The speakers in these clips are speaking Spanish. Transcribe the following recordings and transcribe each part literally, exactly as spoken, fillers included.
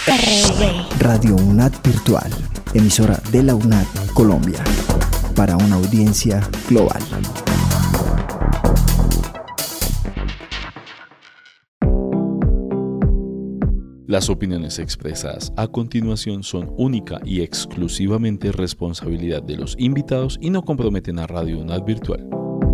Radio UNAD Virtual, emisora de la UNAD Colombia, para una audiencia global. Las opiniones expresadas a continuación son única y exclusivamente responsabilidad de los invitados y no comprometen a Radio UNAD Virtual.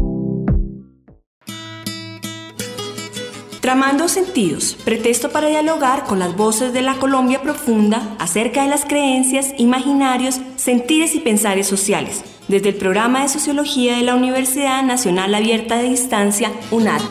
Tramando Sentidos, pretexto para dialogar con las voces de la Colombia profunda acerca de las creencias, imaginarios, sentires y pensares sociales, desde el programa de Sociología de la Universidad Nacional Abierta de Distancia, UNAD.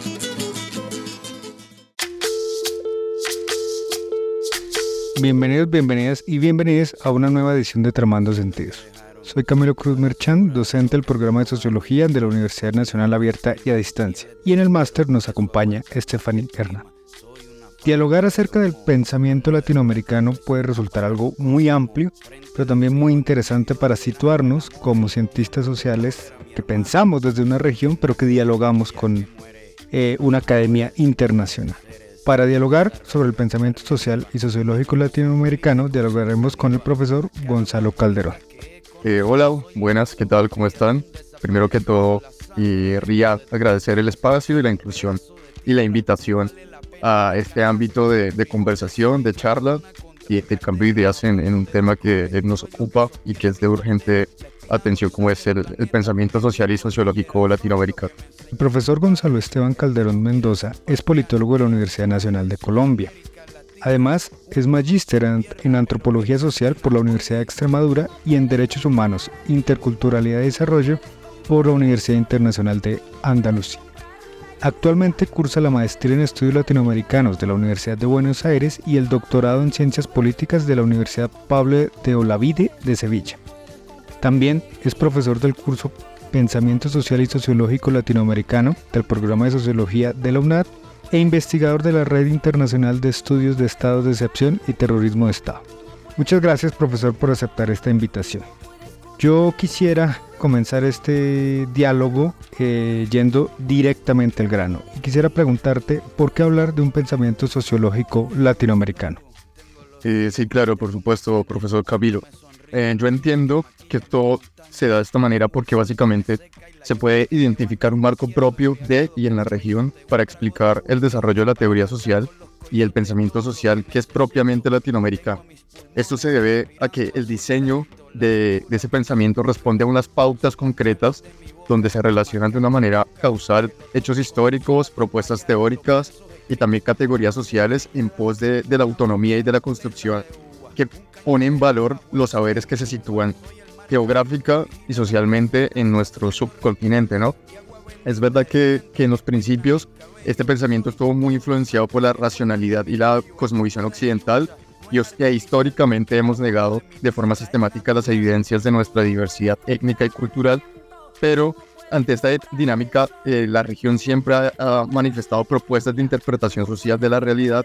Bienvenidos, bienvenidas y bienvenidas a una nueva edición de Tramando Sentidos. Soy Camilo Cruz Merchán, docente del programa de Sociología de la Universidad Nacional Abierta y a Distancia. Y en el máster nos acompaña Estefanía Hernán. Dialogar acerca del pensamiento latinoamericano puede resultar algo muy amplio, pero también muy interesante para situarnos como cientistas sociales que pensamos desde una región, pero que dialogamos con eh, una academia internacional. Para dialogar sobre el pensamiento social y sociológico latinoamericano, dialogaremos con el profesor Gonzalo Calderón. Eh, hola, buenas, ¿qué tal? ¿Cómo están? Primero que todo, querría agradecer el espacio y la inclusión y la invitación a este ámbito de, de conversación, de charla y de cambio de ideas en, en un tema que nos ocupa y que es de urgente atención, como es el, el pensamiento social y sociológico latinoamericano. El profesor Gonzalo Esteban Calderón Mendoza es politólogo de la Universidad Nacional de Colombia. Además, es magíster en Antropología Social por la Universidad de Extremadura y en Derechos Humanos, Interculturalidad y Desarrollo por la Universidad Internacional de Andalucía. Actualmente cursa la maestría en Estudios Latinoamericanos de la Universidad de Buenos Aires y el doctorado en Ciencias Políticas de la Universidad Pablo de Olavide de Sevilla. También es profesor del curso Pensamiento Social y Sociológico Latinoamericano del programa de Sociología de la UNAD e investigador de la Red Internacional de Estudios de Estados de Excepción y Terrorismo de Estado. Muchas gracias, profesor, por aceptar esta invitación. Yo quisiera comenzar este diálogo eh, yendo directamente al grano y quisiera preguntarte por qué hablar de un pensamiento sociológico latinoamericano. Eh, sí, claro, por supuesto, profesor Camilo. Eh, yo entiendo que todo se da de esta manera porque básicamente se puede identificar un marco propio de y en la región para explicar el desarrollo de la teoría social y el pensamiento social que es propiamente latinoamericano. Esto se debe a que el diseño de, de ese pensamiento responde a unas pautas concretas donde se relacionan de una manera causal hechos históricos, propuestas teóricas y también categorías sociales en pos de, de la autonomía y de la construcción que pone en valor los saberes que se sitúan geográfica y socialmente en nuestro subcontinente, ¿no? Es verdad que, que en los principios este pensamiento estuvo muy influenciado por la racionalidad y la cosmovisión occidental y que históricamente hemos negado de forma sistemática las evidencias de nuestra diversidad étnica y cultural, pero ante esta dinámica eh, la región siempre ha, ha manifestado propuestas de interpretación social de la realidad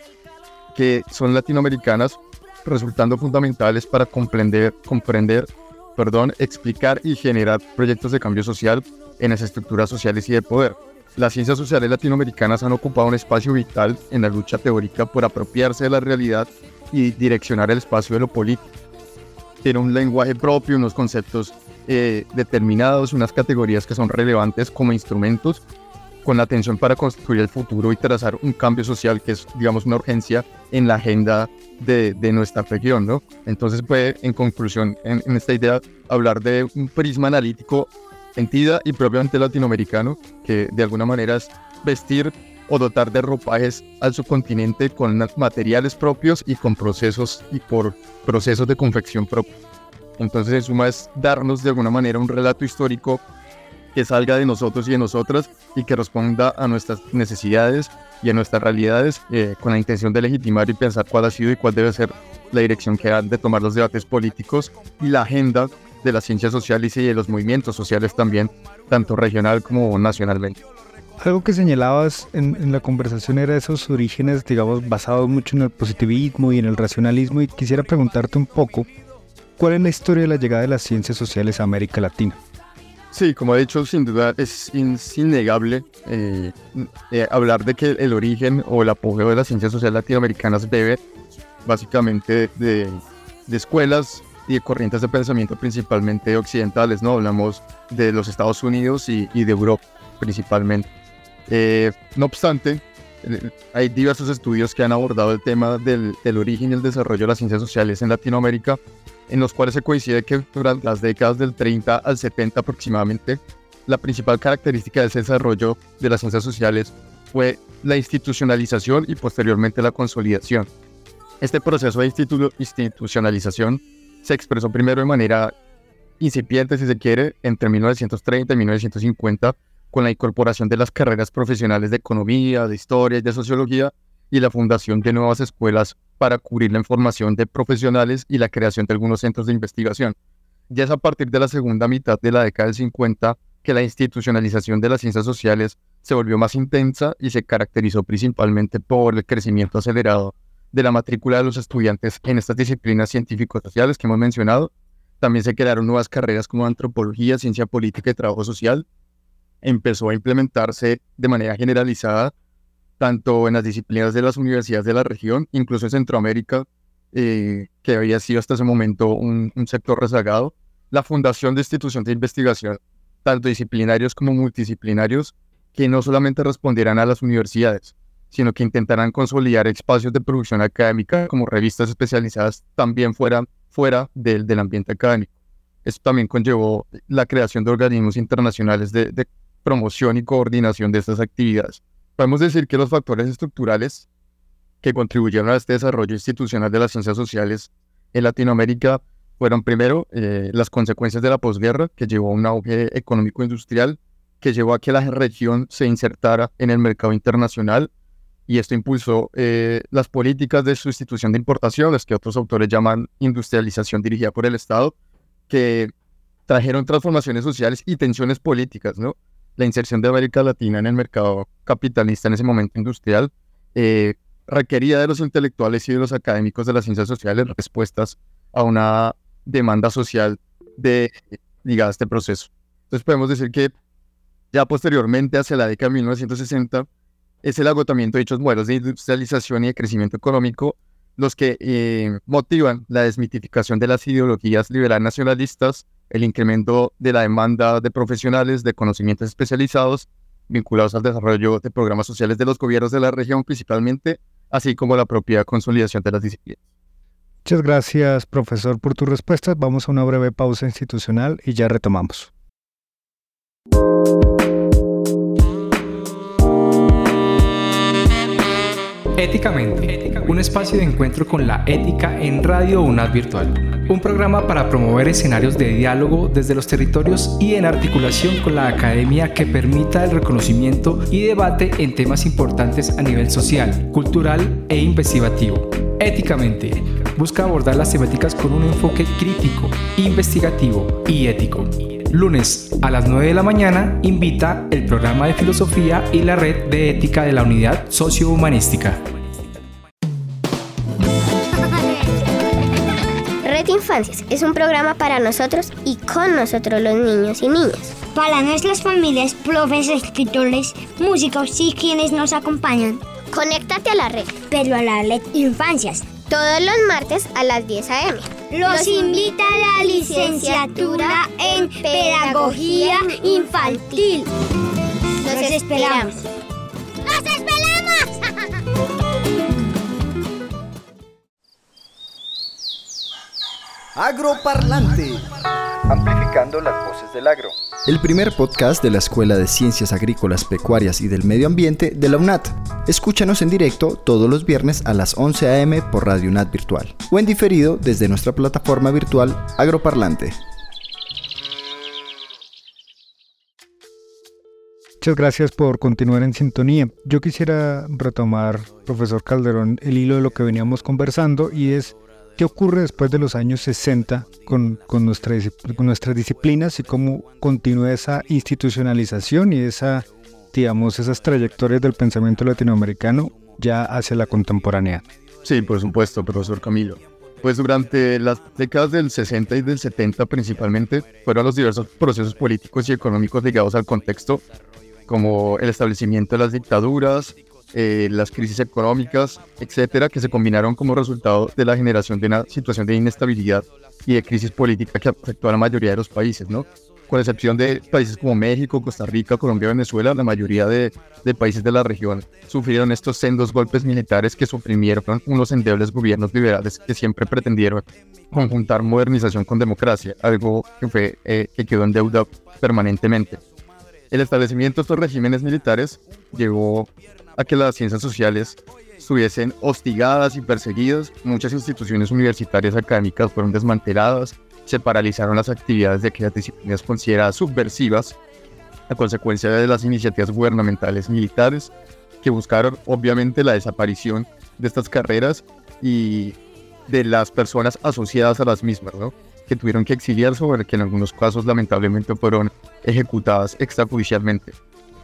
que son latinoamericanas, resultando fundamentales para comprender, comprender perdón, explicar y generar proyectos de cambio social en las estructuras sociales y de poder. Las ciencias sociales latinoamericanas han ocupado un espacio vital en la lucha teórica por apropiarse de la realidad y direccionar el espacio de lo político. Tiene un lenguaje propio, unos conceptos eh, determinados, unas categorías que son relevantes como instrumentos con la atención para construir el futuro y trazar un cambio social que es, digamos, una urgencia en la agenda de, de nuestra región, ¿no? Entonces puede, en conclusión, en, en esta idea, hablar de un prisma analítico entidad y propiamente latinoamericano, que de alguna manera es vestir o dotar de ropajes al subcontinente con materiales propios y con procesos y por procesos de confección propios. Entonces, en suma, es darnos de alguna manera un relato histórico que salga de nosotros y de nosotras y que responda a nuestras necesidades y a nuestras realidades eh, con la intención de legitimar y pensar cuál ha sido y cuál debe ser la dirección que han de tomar los debates políticos y la agenda de las ciencias sociales y de los movimientos sociales también, tanto regional como nacionalmente. Algo que señalabas en, en la conversación era esos orígenes, digamos, basados mucho en el positivismo y en el racionalismo, y quisiera preguntarte un poco, ¿cuál es la historia de la llegada de las ciencias sociales a América Latina? Sí, como he dicho, sin duda es, es innegable eh, eh, hablar de que el origen o el apogeo de las ciencias sociales latinoamericanas debe básicamente de, de escuelas y de corrientes de pensamiento principalmente occidentales, ¿no? Hablamos de los Estados Unidos y, y de Europa principalmente. Eh, no obstante, eh, hay diversos estudios que han abordado el tema del, del origen y el desarrollo de las ciencias sociales en Latinoamérica, en los cuales se coincide que durante las décadas del treinta al setenta aproximadamente, la principal característica de ese desarrollo de las ciencias sociales fue la institucionalización y posteriormente la consolidación. Este proceso de institu- institucionalización se expresó primero de manera incipiente, si se quiere, entre mil novecientos treinta y mil novecientos cincuenta, con la incorporación de las carreras profesionales de economía, de historia y de sociología, y la fundación de nuevas escuelas para cubrir la formación de profesionales y la creación de algunos centros de investigación. Ya es a partir de la segunda mitad de la década del cincuenta que la institucionalización de las ciencias sociales se volvió más intensa y se caracterizó principalmente por el crecimiento acelerado de la matrícula de los estudiantes en estas disciplinas científico-sociales que hemos mencionado. También se crearon nuevas carreras como antropología, ciencia política y trabajo social. Empezó a implementarse de manera generalizada tanto en las disciplinas de las universidades de la región, incluso en Centroamérica, eh, que había sido hasta ese momento un, un sector rezagado, la fundación de instituciones de investigación, tanto disciplinarios como multidisciplinarios, que no solamente respondieran a las universidades, sino que intentaran consolidar espacios de producción académica como revistas especializadas también fuera, fuera del, del ambiente académico. Esto también conllevó la creación de organismos internacionales de, de promoción y coordinación de estas actividades. Podemos decir que los factores estructurales que contribuyeron a este desarrollo institucional de las ciencias sociales en Latinoamérica fueron primero eh, las consecuencias de la posguerra, que llevó a un auge económico-industrial, que llevó a que la región se insertara en el mercado internacional, y esto impulsó eh, las políticas de sustitución de importaciones, que otros autores llaman industrialización dirigida por el Estado, que trajeron transformaciones sociales y tensiones políticas, ¿no? La inserción de América Latina en el mercado capitalista en ese momento industrial eh, requería de los intelectuales y de los académicos de las ciencias sociales respuestas a una demanda social de, ligada a este proceso. Entonces podemos decir que ya posteriormente, hacia la década de mil novecientos sesenta, es el agotamiento de dichos modelos de industrialización y de crecimiento económico los que eh, motivan la desmitificación de las ideologías liberal nacionalistas, el incremento de la demanda de profesionales de conocimientos especializados vinculados al desarrollo de programas sociales de los gobiernos de la región principalmente, así como la propia consolidación de las disciplinas. Muchas gracias, profesor, por tus respuestas. Vamos a una breve pausa institucional y ya retomamos. Éticamente, un espacio de encuentro con la ética en Radio UNAD Virtual. Un programa para promover escenarios de diálogo desde los territorios y en articulación con la academia que permita el reconocimiento y debate en temas importantes a nivel social, cultural e investigativo. Éticamente, busca abordar las temáticas con un enfoque crítico, investigativo y ético. Lunes a las nueve de la mañana invita el programa de filosofía y la red de ética de la unidad sociohumanística. Red Infancias es un programa para nosotros y con nosotros los niños y niñas. Para nuestras familias, profes, escritores, músicos y quienes nos acompañan. Conéctate a la red, pero a la red Infancias. Todos los martes a las diez a eme Los invita a la licenciatura en Pedagogía Infantil. Los esperamos. ¡Los esperamos! Agroparlante. Amplificando las voces del agro. El primer podcast de la Escuela de Ciencias Agrícolas, Pecuarias y del Medio Ambiente de la UNAD. Escúchanos en directo todos los viernes a las once a eme por Radio UNAD Virtual o en diferido desde nuestra plataforma virtual Agroparlante. Muchas gracias por continuar en sintonía. Yo quisiera retomar, profesor Calderón, el hilo de lo que veníamos conversando y es ¿qué ocurre después de los años sesenta con, con, nuestra, con nuestras disciplinas y cómo continúa esa institucionalización y esa, digamos, esas trayectorias del pensamiento latinoamericano ya hacia la contemporaneidad? Sí, por supuesto, profesor Camilo. Pues durante las décadas del sesenta y del setenta principalmente fueron los diversos procesos políticos y económicos ligados al contexto, como el establecimiento de las dictaduras, eh, las crisis económicas, etcétera, que se combinaron como resultado de la generación de una situación de inestabilidad y de crisis política que afectó a la mayoría de los países, ¿no? Con excepción de países como México, Costa Rica, Colombia, Venezuela, la mayoría de, de países de la región sufrieron estos sendos golpes militares que suprimieron unos endebles gobiernos liberales que siempre pretendieron conjuntar modernización con democracia, algo que, fue, eh, que quedó en deuda permanentemente. El establecimiento de estos regímenes militares llevó a que las ciencias sociales estuviesen hostigadas y perseguidas. Muchas instituciones universitarias académicas fueron desmanteladas, se paralizaron las actividades de aquellas disciplinas consideradas subversivas a consecuencia de las iniciativas gubernamentales militares que buscaron obviamente la desaparición de estas carreras y de las personas asociadas a las mismas, ¿no? Que tuvieron que exiliarse o que en algunos casos lamentablemente fueron ejecutadas extrajudicialmente.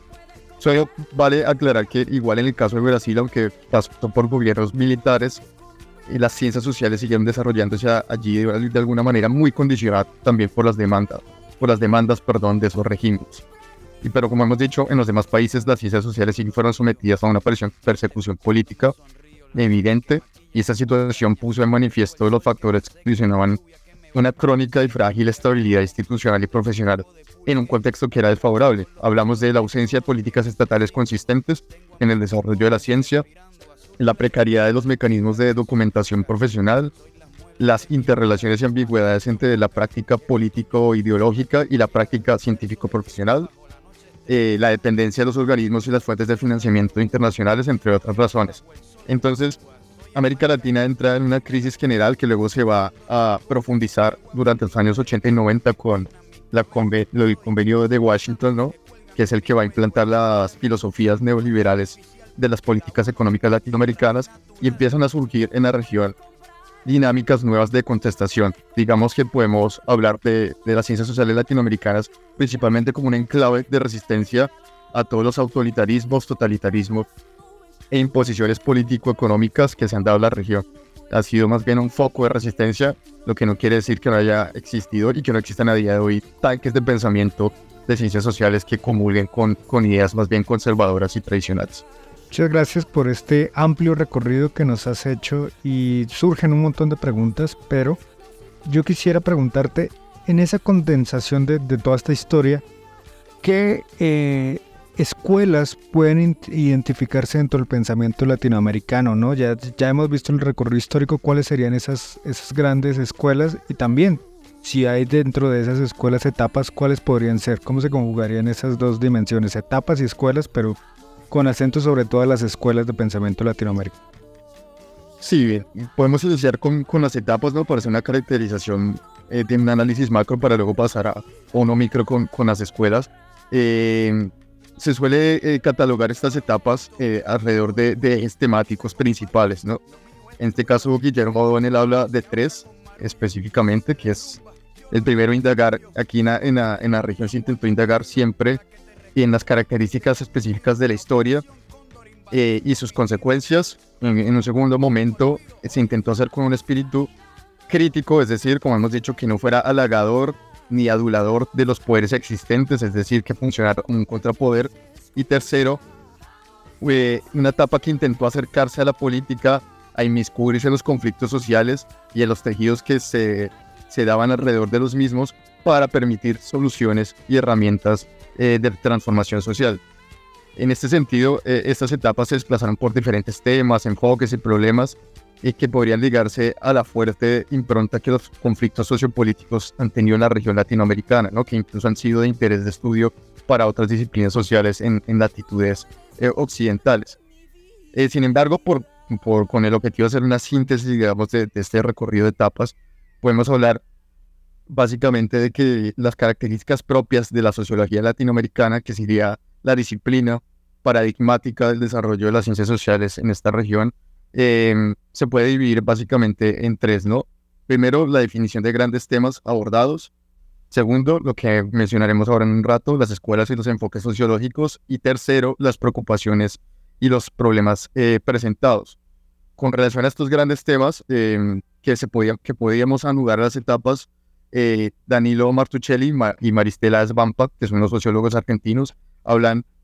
Solo vale aclarar que igual en el caso de Brasil, aunque pasó por gobiernos militares, las ciencias sociales siguieron desarrollándose allí de, de alguna manera muy condicionada también por las demandas, por las demandas, perdón, de esos regímenes. Y pero como hemos dicho, en los demás países las ciencias sociales sí fueron sometidas a una persecución política evidente, y esta situación puso en manifiesto los factores que condicionaban una crónica y frágil estabilidad institucional y profesional en un contexto que era desfavorable. Hablamos de la ausencia de políticas estatales consistentes en el desarrollo de la ciencia, la precariedad de los mecanismos de documentación profesional, las interrelaciones y ambigüedades entre la práctica político-ideológica y la práctica científico-profesional, eh, la dependencia de los organismos y las fuentes de financiamiento internacionales, entre otras razones. Entonces, América Latina entra en una crisis general que luego se va a profundizar durante los años ochenta y noventa con la conven- el convenio de Washington, ¿no? Que es el que va a implantar las filosofías neoliberales de las políticas económicas latinoamericanas, y empiezan a surgir en la región dinámicas nuevas de contestación. Digamos que podemos hablar de, de las ciencias sociales latinoamericanas principalmente como un enclave de resistencia a todos los autoritarismos, totalitarismos e imposiciones político-económicas que se han dado en la región. Ha sido más bien un foco de resistencia, lo que no quiere decir que no haya existido y que no existan a día de hoy tanques de pensamiento de ciencias sociales que comulguen con, con ideas más bien conservadoras y tradicionales. Muchas gracias por este amplio recorrido que nos has hecho, y surgen un montón de preguntas, pero yo quisiera preguntarte, en esa condensación de, de toda esta historia, ¿qué eh, escuelas pueden identificarse dentro del pensamiento latinoamericano, ¿no? Ya, ya hemos visto el recorrido histórico, cuáles serían esas, esas grandes escuelas, y también, si hay dentro de esas escuelas etapas, ¿cuáles podrían ser? ¿Cómo se conjugarían esas dos dimensiones, etapas y escuelas, pero con acento sobre todas las escuelas de pensamiento latinoamericano? Sí, bien. Podemos iniciar con, con las etapas, ¿no? Para hacer una caracterización eh, de un análisis macro para luego pasar a uno micro con, con las escuelas. Eh, se suele eh, catalogar estas etapas eh, alrededor de, de ejes temáticos principales, ¿no? En este caso, Guillermo O'Donnell habla de tres específicamente, que es el primero, indagar. Aquí en la, en la, en la región se intentó indagar siempre en las características específicas de la historia eh, y sus consecuencias. En, en un segundo momento se intentó hacer con un espíritu crítico, es decir, como hemos dicho, que no fuera halagador ni adulador de los poderes existentes, es decir, que funcionara como un contrapoder. Y tercero, eh, una etapa que intentó acercarse a la política, a inmiscuirse en los conflictos sociales y en los tejidos que se, se daban alrededor de los mismos para permitir soluciones y herramientas eh, de transformación social. En este sentido, eh, estas etapas se desplazaron por diferentes temas, enfoques y problemas y que podrían ligarse a la fuerte impronta que los conflictos sociopolíticos han tenido en la región latinoamericana, ¿no? Que incluso han sido de interés de estudio para otras disciplinas sociales en, en latitudes eh, occidentales. Eh, sin embargo, por, por, con el objetivo de hacer una síntesis, digamos, de, de este recorrido de etapas, podemos hablar básicamente de que las características propias de la sociología latinoamericana, que sería la disciplina paradigmática del desarrollo de las ciencias sociales en esta región, eh, se puede dividir básicamente en tres, ¿no? Primero, la definición de grandes temas abordados. Segundo, lo que mencionaremos ahora en un rato, las escuelas y los enfoques sociológicos. Y tercero, las preocupaciones y los problemas eh, presentados. Con relación a estos grandes temas eh, que, se podía, que podíamos anudar a las etapas, eh, Danilo Martuchelli y Maristela Svampa, que son los sociólogos argentinos, hablan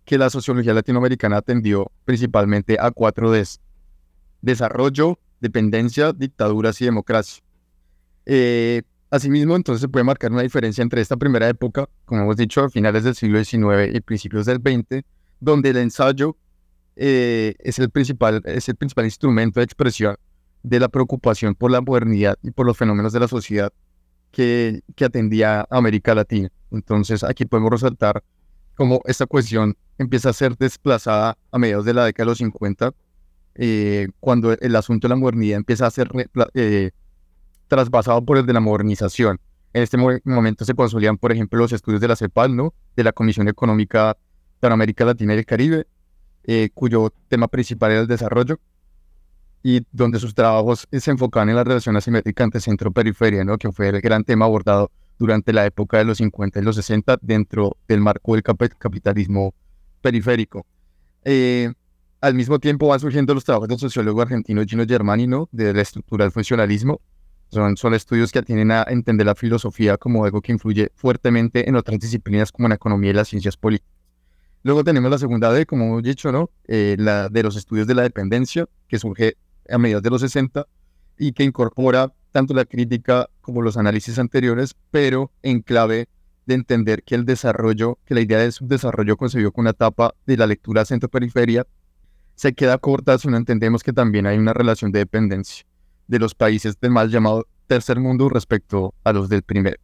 que la sociología latinoamericana atendió principalmente a cuatro Ds: desarrollo, dependencia, dictaduras y democracia. Eh, asimismo, entonces se puede marcar una diferencia entre esta primera época, como hemos dicho, a finales del siglo diecinueve y principios del veinte, donde el ensayo eh, es, el principal, es el principal instrumento de expresión de la preocupación por la modernidad y por los fenómenos de la sociedad que, que atendía a América Latina. Entonces, aquí podemos resaltar cómo esta cuestión empieza a ser desplazada a mediados de la década de los cincuenta, eh, cuando el asunto de la modernidad empieza a ser eh, traspasado por el de la modernización. En este mo- momento se consolidan, por ejemplo, los estudios de la CEPAL, ¿no?, de la Comisión Económica para América Latina y el Caribe, eh, cuyo tema principal era el desarrollo, y donde sus trabajos se enfocaban en la relación asimétrica entre centro-periferia, ¿no?, que fue el gran tema abordado durante la época de los cincuenta y los sesenta dentro del marco del cap- capitalismo periférico. Eh, al mismo tiempo van surgiendo los trabajos del sociólogo argentino Gino Germani, ¿no?, de la estructura del funcionalismo. Son, son estudios que atienden a entender la filosofía como algo que influye fuertemente en otras disciplinas como la economía y las ciencias políticas. Luego tenemos la segunda D, como hemos dicho, ¿no?, eh, la de los estudios de la dependencia, que surge a mediados de los sesenta y que incorpora tanto la crítica como los análisis anteriores, pero en clave de entender que el desarrollo, que la idea de subdesarrollo concebido con una etapa de la lectura centro-periferia se queda corta si no entendemos que también hay una relación de dependencia de los países del mal llamado tercer mundo respecto a los del primero.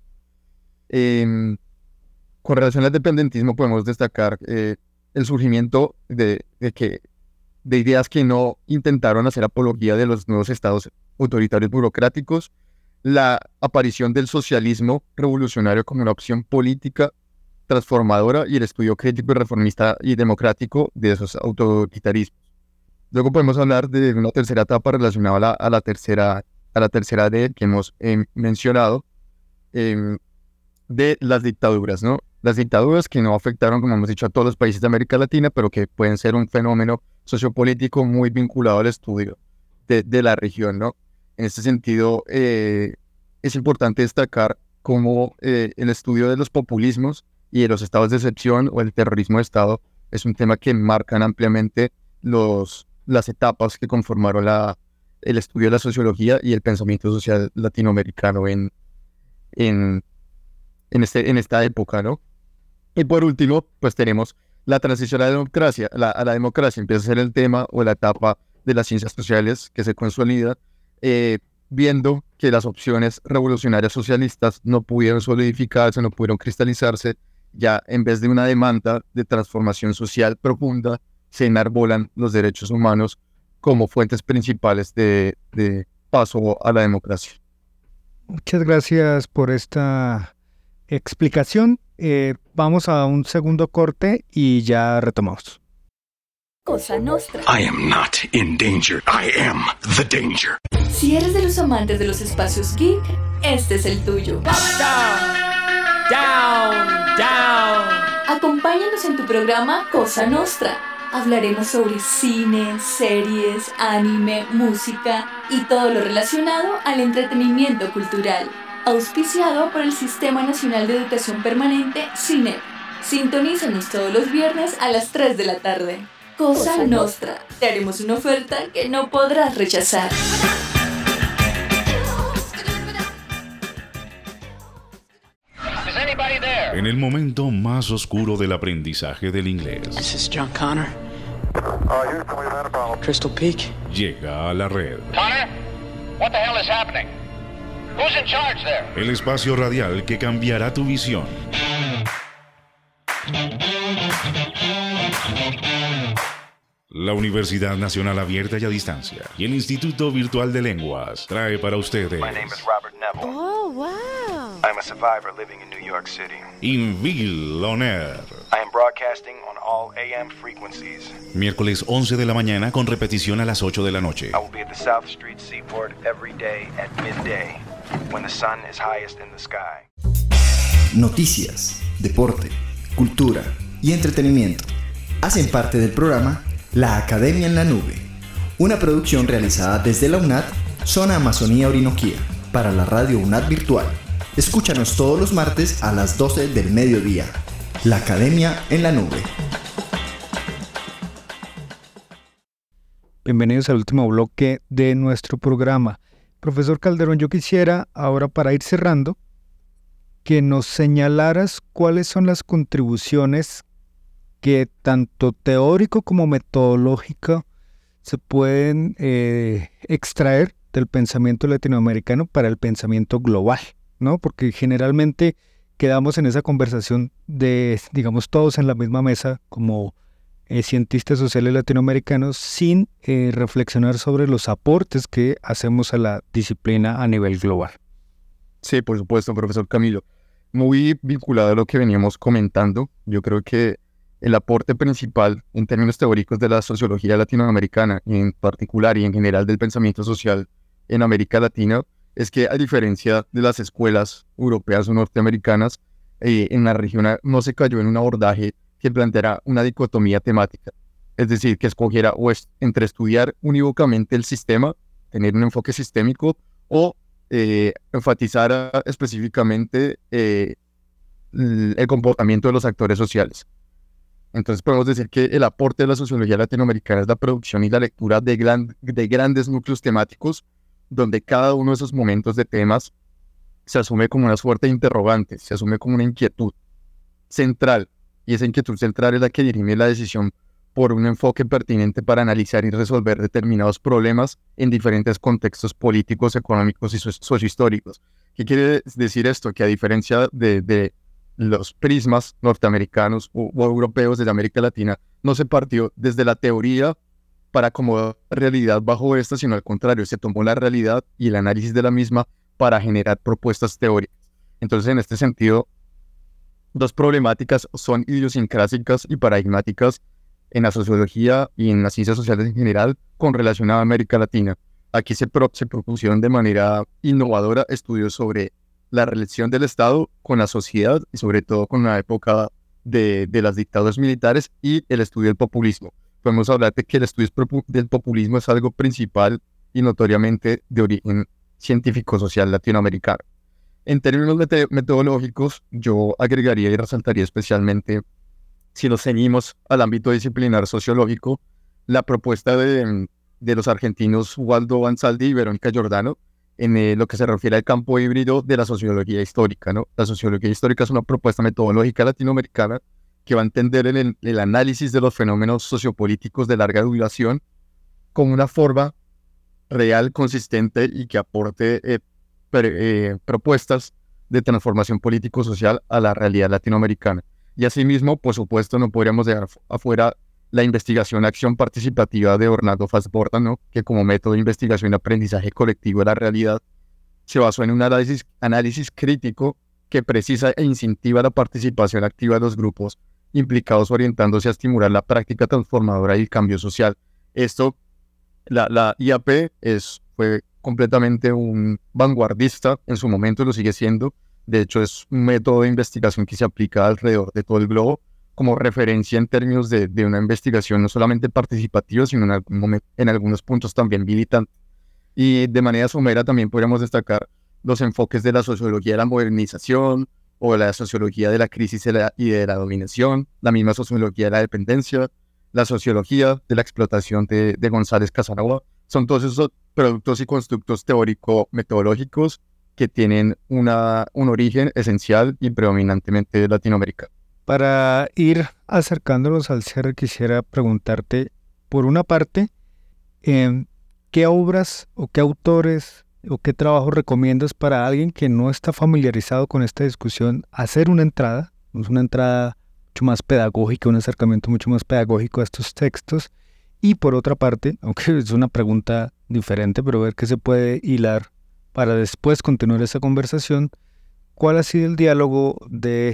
Eh, con relación al dependentismo podemos destacar eh, el surgimiento de, de, que, de ideas que no intentaron hacer apología de los nuevos estados autoritarios burocráticos, la aparición del socialismo revolucionario como una opción política transformadora y el estudio crítico y reformista y democrático de esos autoritarismos. Luego podemos hablar de una tercera etapa relacionada a la, a la tercera a la tercera D que hemos eh, mencionado, eh, de las dictaduras, ¿no? Las dictaduras que no afectaron, como hemos dicho, a todos los países de América Latina, pero que pueden ser un fenómeno sociopolítico muy vinculado al estudio de, de la región, ¿no? En este sentido, eh, es importante destacar cómo eh, el estudio de los populismos y de los estados de excepción o el terrorismo de Estado es un tema que marcan ampliamente los, las etapas que conformaron la, el estudio de la sociología y el pensamiento social latinoamericano en, en, en, este, en esta época, ¿no? Y por último, pues tenemos la transición a la democracia. La, a la democracia empieza a ser el tema o la etapa de las ciencias sociales que se consolida, eh, viendo que las opciones revolucionarias socialistas no pudieron solidificarse, no pudieron cristalizarse, ya en vez de una demanda de transformación social profunda, se enarbolan los derechos humanos como fuentes principales de, de paso a la democracia. Muchas gracias por esta explicación. Eh, vamos a un segundo corte y ya retomamos. Cosa Nostra. I am not in danger. I am the danger. Si eres de los amantes de los espacios geek, este es el tuyo. Down, down, down. Acompáñanos en tu programa Cosa Nostra. Hablaremos sobre cine, series, anime, música y todo lo relacionado al entretenimiento cultural. Auspiciado por el Sistema Nacional de Educación Permanente, SINEP. Sintonízanos todos los viernes a las tres de la tarde. Cosa, Cosa Nostra. Te haremos una oferta que no podrás rechazar. En el momento más oscuro del aprendizaje del inglés. This is John Connor. Crystal Peak. Llega a la red. Connor, what the hell is happening? Who's in charge there? El espacio radial que cambiará tu visión. La Universidad Nacional Abierta y a Distancia y el Instituto Virtual de Lenguas trae para ustedes. My name is Robert Neville. Oh, wow. I'm a survivor living in New York City. Inville On Air. I am broadcasting on all A M frequencies. Miércoles once de la mañana con repetición a las ocho de la noche. I will be at the South Street Seaport every day at midday, when the sun is highest in the sky. Noticias, deporte, cultura y entretenimiento hacen parte del programa La Academia en la Nube, una producción realizada desde la UNAD, Zona Amazonía Orinoquía, para la radio UNAD Virtual. Escúchanos todos los martes a las doce del mediodía. La Academia en la Nube. Bienvenidos al último bloque de nuestro programa. Profesor Calderón, yo quisiera ahora, para ir cerrando, que nos señalaras cuáles son las contribuciones que tanto teórico como metodológico se pueden eh, extraer del pensamiento latinoamericano para el pensamiento global, ¿no? Porque generalmente quedamos en esa conversación de, digamos, todos en la misma mesa como eh, cientistas sociales latinoamericanos sin eh, reflexionar sobre los aportes que hacemos a la disciplina a nivel global. Sí, por supuesto, profesor Camilo. Muy vinculado a lo que veníamos comentando, yo creo que el aporte principal en términos teóricos de la sociología latinoamericana, en particular y en general del pensamiento social en América Latina, es que a diferencia de las escuelas europeas o norteamericanas, eh, en la región no se cayó en un abordaje que planteara una dicotomía temática. Es decir, que escogiera o es, entre estudiar unívocamente el sistema, tener un enfoque sistémico, o eh, enfatizar específicamente eh, el comportamiento de los actores sociales. Entonces podemos decir que el aporte de la sociología latinoamericana es la producción y la lectura de, gran, de grandes núcleos temáticos, donde cada uno de esos momentos de temas se asume como una suerte de interrogante, se asume como una inquietud central, y esa inquietud central es la que dirime la decisión por un enfoque pertinente para analizar y resolver determinados problemas en diferentes contextos políticos, económicos y sociohistóricos. ¿Qué quiere decir esto? Que a diferencia de, de los prismas norteamericanos o, o europeos de América Latina, no se partió desde la teoría para acomodar realidad bajo esta, sino al contrario, se tomó la realidad y el análisis de la misma para generar propuestas teóricas. Entonces, en este sentido, dos problemáticas son idiosincrásicas y paradigmáticas en la sociología y en las ciencias sociales en general con relación a América Latina. Aquí se, pro, se propusieron de manera innovadora estudios sobre la relación del Estado con la sociedad y sobre todo con la época de, de las dictaduras militares y el estudio del populismo. Podemos hablar de que el estudio del populismo es algo principal y notoriamente de origen científico-social latinoamericano. En términos met- metodológicos, yo agregaría y resaltaría especialmente, si nos ceñimos al ámbito disciplinar sociológico, la propuesta de, de los argentinos Waldo Anzaldi y Verónica Giordano en eh, lo que se refiere al campo híbrido de la sociología histórica, ¿no? La sociología histórica es una propuesta metodológica latinoamericana que va a entender el, el análisis de los fenómenos sociopolíticos de larga duración como una forma real, consistente y que aporte eh, pre, eh, propuestas de transformación político-social a la realidad latinoamericana. Y asimismo, por supuesto, no podríamos dejar afuera la investigación-acción participativa de Orlando Fassborda, ¿no? Que como método de investigación y aprendizaje colectivo de la realidad se basó en un análisis, análisis crítico que precisa e incentiva la participación activa de los grupos implicados, orientándose a estimular la práctica transformadora y el cambio social. Esto, la, la I A P es, fue completamente un vanguardista en su momento, lo sigue siendo. De hecho, es un método de investigación que se aplica alrededor de todo el globo como referencia en términos de, de una investigación no solamente participativa, sino en, algún momento, en algunos puntos también militante. Y de manera somera también podríamos destacar los enfoques de la sociología de la modernización o la sociología de la crisis y de la, y de la dominación, la misma sociología de la dependencia, la sociología de la explotación de, de González Casanova. Son todos esos productos y constructos teórico-metodológicos que tienen una, un origen esencial y predominantemente latinoamericano. Para ir acercándonos al cierre, quisiera preguntarte, por una parte, eh, ¿qué obras o qué autores o qué trabajos recomiendas para alguien que no está familiarizado con esta discusión hacer una entrada? Es una entrada mucho más pedagógica, un acercamiento mucho más pedagógico a estos textos. Y por otra parte, aunque es una pregunta diferente, pero ver qué se puede hilar para después continuar esta conversación, ¿cuál ha sido el diálogo de,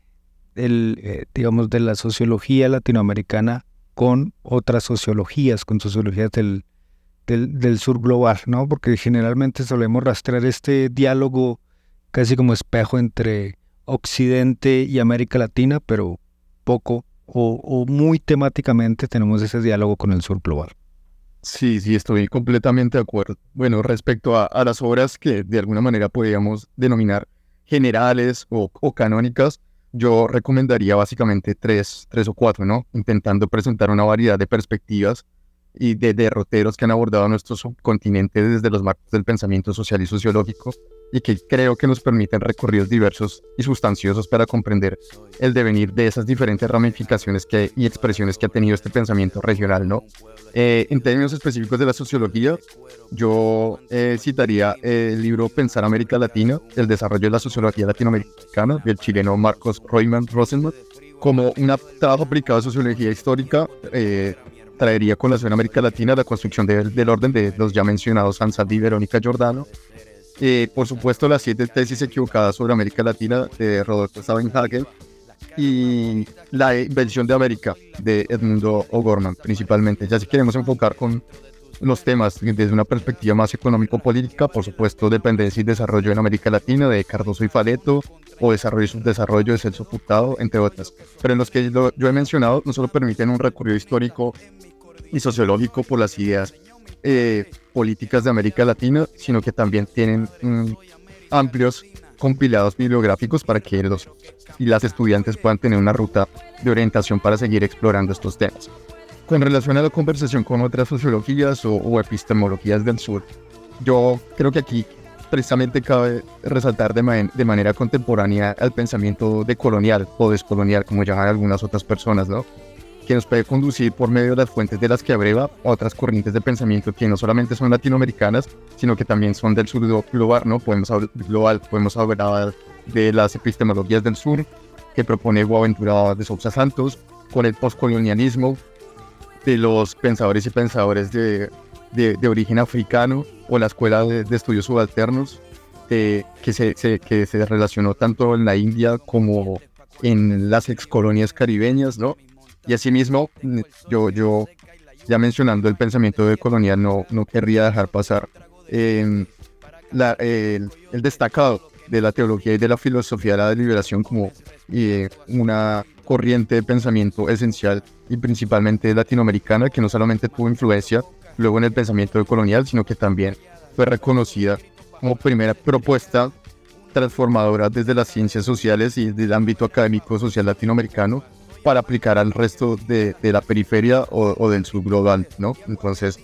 el, eh, digamos, de la sociología latinoamericana con otras sociologías, con sociologías del, del, del sur global, ¿no? Porque generalmente solemos rastrear este diálogo casi como espejo entre Occidente y América Latina, pero poco o, o muy temáticamente tenemos ese diálogo con el sur global. Sí, sí, estoy completamente de acuerdo. Bueno, respecto a, a las obras que de alguna manera podríamos denominar generales o, o canónicas, yo recomendaría básicamente tres, tres o cuatro, ¿no? Intentando presentar una variedad de perspectivas y de derroteros que han abordado nuestro subcontinente desde los marcos del pensamiento social y sociológico, y que creo que nos permiten recorridos diversos y sustanciosos para comprender el devenir de esas diferentes ramificaciones que, y expresiones que ha tenido este pensamiento regional, ¿no? Eh, en términos específicos de la sociología, yo eh, citaría el libro Pensar América Latina, el desarrollo de la sociología latinoamericana, del chileno Marcos Royman Rosenblatt, como un trabajo aplicado a sociología histórica. eh, traería colación a América Latina la construcción de, del orden de los ya mencionados Ansati y Verónica Giordano. Eh, por supuesto, las siete tesis equivocadas sobre América Latina de Rodolfo Staudenhagel y la invención de América de Edmundo O'Gorman, principalmente. Ya si queremos enfocar con los temas desde una perspectiva más económico-política, por supuesto, dependencia y desarrollo en América Latina de Cardoso y Faleto, o desarrollo y subdesarrollo de Celso Furtado, entre otras. Pero en los que lo, yo he mencionado no solo permiten un recorrido histórico y sociológico por las ideas eh, políticas de América Latina, sino que también tienen mm, amplios compilados bibliográficos para que los y las estudiantes puedan tener una ruta de orientación para seguir explorando estos temas. Con relación a la conversación con otras sociologías o, o epistemologías del sur, yo creo que aquí precisamente cabe resaltar de, man- de manera contemporánea al pensamiento decolonial o descolonial, como llaman algunas otras personas, ¿no? Que nos puede conducir por medio de las fuentes de las que abreva a otras corrientes de pensamiento que no solamente son latinoamericanas, sino que también son del sur global, ¿no? Podemos hablar, global, podemos hablar de las epistemologías del sur, que propone Boaventura de Sousa Santos, con el postcolonialismo, de los pensadores y pensadores de, de, de origen africano, o la Escuela de, de Estudios Subalternos, eh, que, se, se, que se relacionó tanto en la India como en las excolonias caribeñas, ¿no? Y asimismo, yo, yo ya mencionando el pensamiento decolonial, no, no querría dejar pasar eh, la, el, el destacado de la teología y de la filosofía de la liberación como eh, una corriente de pensamiento esencial y principalmente latinoamericana, que no solamente tuvo influencia luego en el pensamiento decolonial, sino que también fue reconocida como primera propuesta transformadora desde las ciencias sociales y del ámbito académico social latinoamericano para aplicar al resto de, de la periferia o, o del sur global, ¿no? Entonces,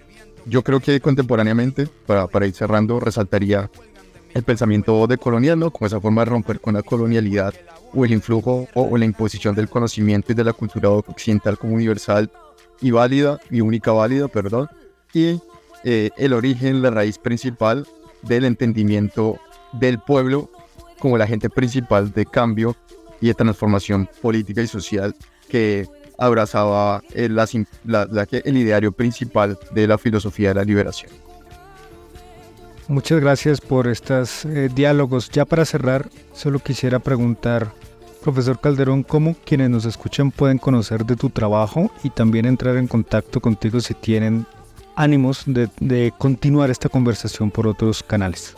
yo creo que contemporáneamente, para, para ir cerrando, resaltaría el pensamiento decolonial, ¿no? Como esa forma de romper con la colonialidad o el influjo o, o la imposición del conocimiento y de la cultura occidental como universal y válida, y única válida, perdón, y eh, el origen, la raíz principal del entendimiento del pueblo como el agente principal de cambio y de transformación política y social que abrazaba el, la, la, la, el ideario principal de la filosofía de la liberación. Muchas gracias por estos eh, diálogos. Ya para cerrar, solo quisiera preguntar, profesor Calderón, ¿cómo quienes nos escuchan pueden conocer de tu trabajo y también entrar en contacto contigo si tienen ánimos de, de continuar esta conversación por otros canales?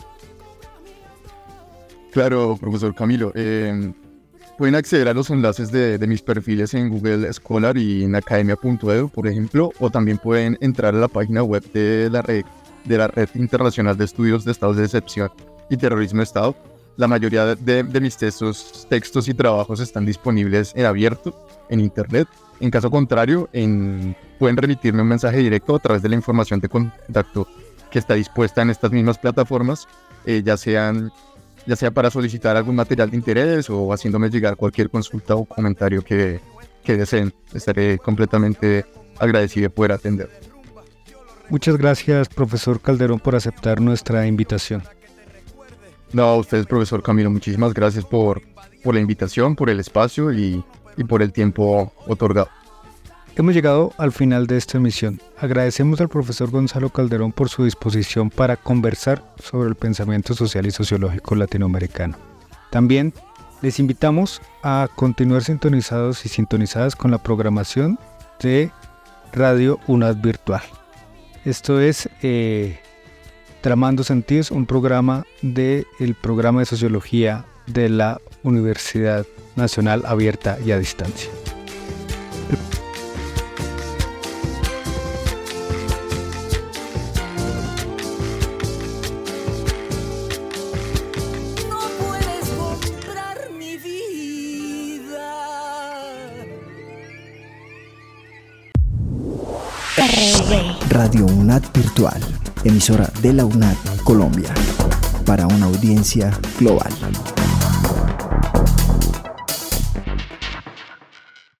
Claro, profesor Camilo. Eh, pueden acceder a los enlaces de, de mis perfiles en Google Scholar y en academia punto edu, por ejemplo, o también pueden entrar a la página web de la red, de la Red Internacional de Estudios de Estados de Decepción y Terrorismo de Estado. La mayoría de, de mis textos, textos y trabajos están disponibles en abierto, en internet. En caso contrario, en, pueden remitirme un mensaje directo a través de la información de contacto que está dispuesta en estas mismas plataformas, eh, ya sean, ya sea para solicitar algún material de interés o haciéndome llegar cualquier consulta o comentario que, que deseen. Estaré completamente agradecido de poder atender. Muchas gracias, profesor Calderón, por aceptar nuestra invitación. No, a ustedes, profesor Camilo, muchísimas gracias por, por la invitación, por el espacio y, y por el tiempo otorgado. Hemos llegado al final de esta emisión. Agradecemos al profesor Gonzalo Calderón por su disposición para conversar sobre el pensamiento social y sociológico latinoamericano. También les invitamos a continuar sintonizados y sintonizadas con la programación de Radio UNAD Virtual. Esto es eh, Tramando Sentidos, un programa del programa de Sociología de la Universidad Nacional Abierta y a Distancia. Radio UNAD Virtual, emisora de la UNAD Colombia, para una audiencia global.